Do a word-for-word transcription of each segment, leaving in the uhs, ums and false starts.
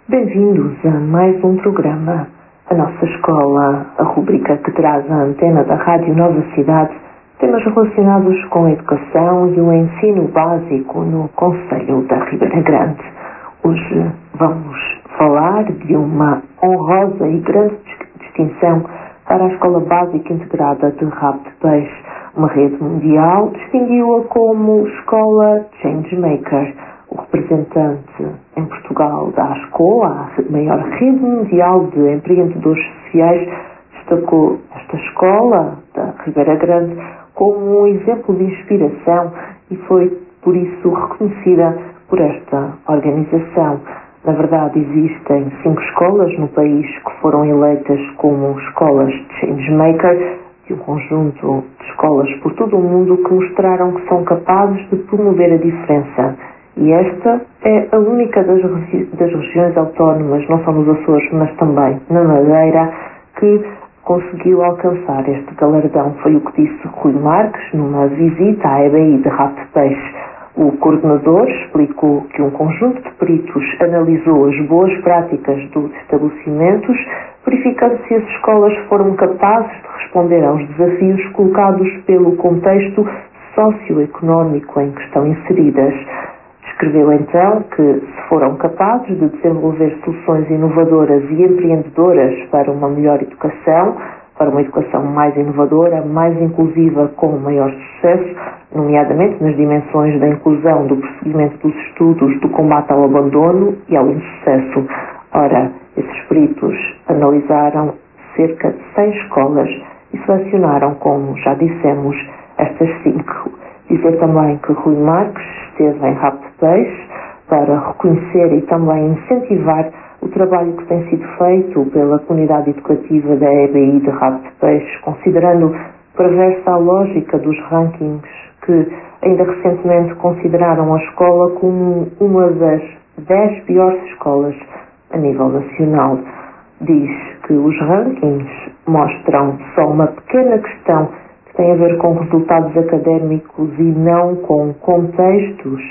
Bem-vindos a mais um programa. A nossa escola, a rubrica que traz a antena da Rádio Nova Cidade, temas relacionados com a educação e o ensino básico no concelho da Ribeira Grande. Hoje vamos falar de uma honrosa e grande distinção para a Escola Básica Integrada de Rabo de Peixe. Uma rede mundial distinguiu-a como Escola Changemaker. O representante em Portugal da ASCOA, a maior rede mundial de empreendedores sociais, destacou esta escola da Ribeira Grande como um exemplo de inspiração e foi, por isso, reconhecida por esta organização. Na verdade, existem cinco escolas no país que foram eleitas como escolas Changemaker, de um conjunto de escolas por todo o mundo que mostraram que são capazes de promover a diferença. E esta é a única das, das regiões autónomas, não só nos Açores, mas também na Madeira, que conseguiu alcançar este galardão. Foi o que disse Rui Marques numa visita à E B I de Rabo de Peixe. O coordenador explicou que um conjunto de peritos analisou as boas práticas dos estabelecimentos, verificando se as escolas foram capazes de responder aos desafios colocados pelo contexto socioeconómico em que estão inseridas. Descreveu então que, se foram capazes de desenvolver soluções inovadoras e empreendedoras para uma melhor educação, para uma educação mais inovadora, mais inclusiva, com maior sucesso, nomeadamente nas dimensões da inclusão, do prosseguimento dos estudos, do combate ao abandono e ao insucesso. Ora, esses peritos analisaram cerca de cem escolas e selecionaram, como já dissemos, estas cinco. Dizer também que Rui Marques esteve em Rabo de Peixe para reconhecer e também incentivar o trabalho que tem sido feito pela comunidade educativa da E B I de Rabo de Peixe, considerando perversa a lógica dos rankings que ainda recentemente consideraram a escola como uma das dez piores escolas a nível nacional. Diz que os rankings mostram só uma pequena questão que tem a ver com resultados académicos e não com contextos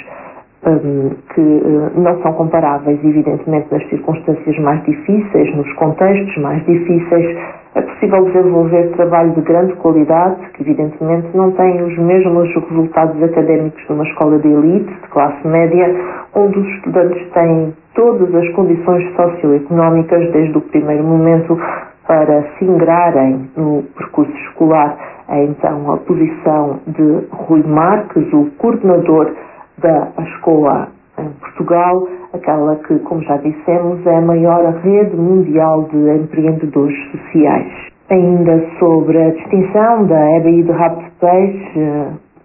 um, que uh, não são comparáveis. Evidentemente, nas circunstâncias mais difíceis, nos contextos mais difíceis, é possível desenvolver trabalho de grande qualidade, que evidentemente não tem os mesmos resultados académicos de uma escola de elite, de classe média, onde os estudantes têm todas as condições socioeconómicas, desde o primeiro momento, para se integrarem no percurso escolar. É então a posição de Rui Marques, o coordenador da escola em Portugal, aquela que, como já dissemos, é a maior rede mundial de empreendedores sociais. Ainda sobre a distinção da E B I de Rabo de Peixe,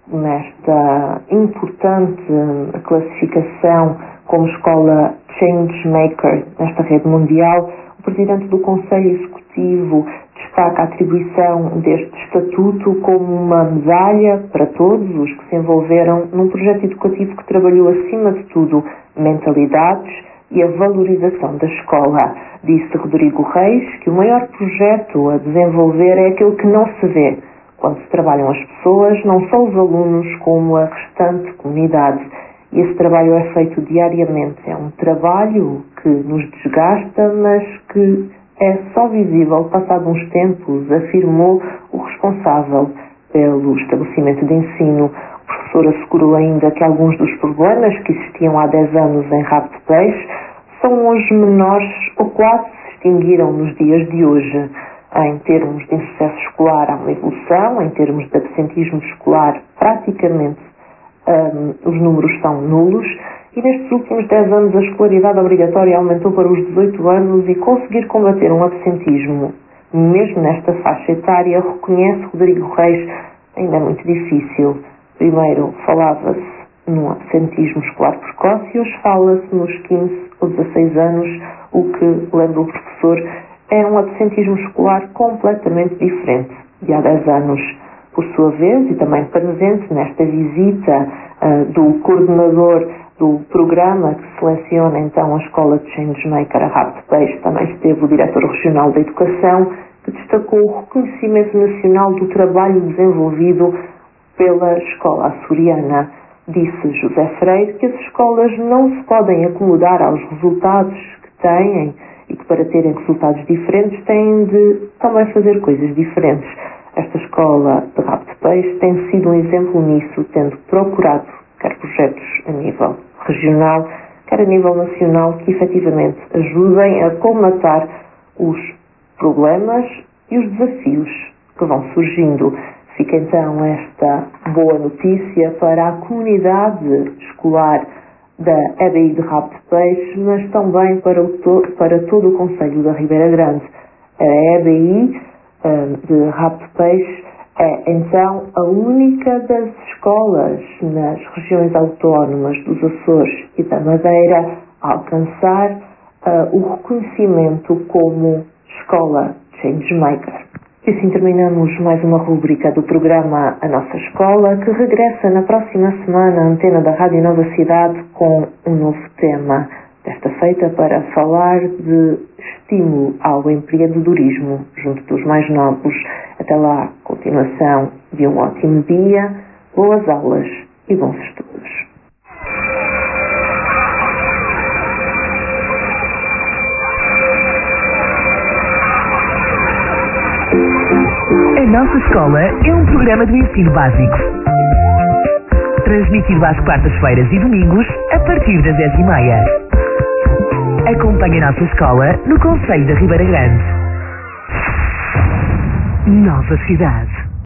nesta importante classificação como escola Changemaker nesta rede mundial, o Presidente do Conselho Executivo destaca a atribuição deste estatuto como uma medalha para todos os que se envolveram num projeto educativo que trabalhou, acima de tudo, mentalidades e a valorização da escola. Disse Rodrigo Reis que o maior projeto a desenvolver é aquele que não se vê. Quando se trabalham as pessoas, não só os alunos, como a restante comunidade. E esse trabalho é feito diariamente. É um trabalho que nos desgasta, mas que é só visível passado uns tempos, afirmou o responsável pelo estabelecimento de ensino. O professor assegurou ainda que alguns dos problemas que existiam há dez anos em Rabo de Peixe são hoje menores ou quase se extinguiram nos dias de hoje. Em termos de insucesso escolar, há uma evolução. Em termos de absentismo escolar, praticamente um, os números são nulos. E nestes últimos dez anos a escolaridade obrigatória aumentou para os dezoito anos e conseguir combater um absentismo, mesmo nesta faixa etária, reconhece Rodrigo Reis, ainda é muito difícil. Primeiro falava-se no absentismo escolar precoce e hoje fala-se nos quinze ou dezasseis anos, o que, lembra o professor, é um absentismo escolar completamente diferente de há dez anos. Por sua vez, e também presente nesta visita uh, do coordenador do programa que seleciona então a escola de Changemaker a Rabo de Peixe, também esteve o diretor regional da educação, que destacou o reconhecimento nacional do trabalho desenvolvido pela escola açoriana. Disse José Freire que as escolas não se podem acomodar aos resultados que têm e que para terem resultados diferentes têm de também fazer coisas diferentes. Esta escola de rabo de peixe tem sido um exemplo nisso, tendo procurado quer projetos a nível regional, quer a nível nacional, que efetivamente ajudem a colmatar os problemas e os desafios que vão surgindo. Fica então esta boa notícia para a comunidade escolar da E B I de Rabo de Peixe, mas também para, o to- para todo o concelho da Ribeira Grande. A E B I um, de Rabo de Peixe é então a única das escolas nas regiões autónomas dos Açores e da Madeira a alcançar uh, o reconhecimento como Escola Changemaker. E assim terminamos mais uma rubrica do programa A Nossa Escola, que regressa na próxima semana à antena da Rádio Nova Cidade com um novo tema. Desta feita para falar de estímulo ao empreendedorismo junto dos mais novos. Até lá, continuação de um ótimo dia, boas aulas e bons estudos. A Nossa Escola é um programa do ensino básico, transmitido às quartas-feiras e domingos, a partir das dez e meia. Acompanhe a Nossa Escola no concelho da Ribeira Grande. Nova Cidade.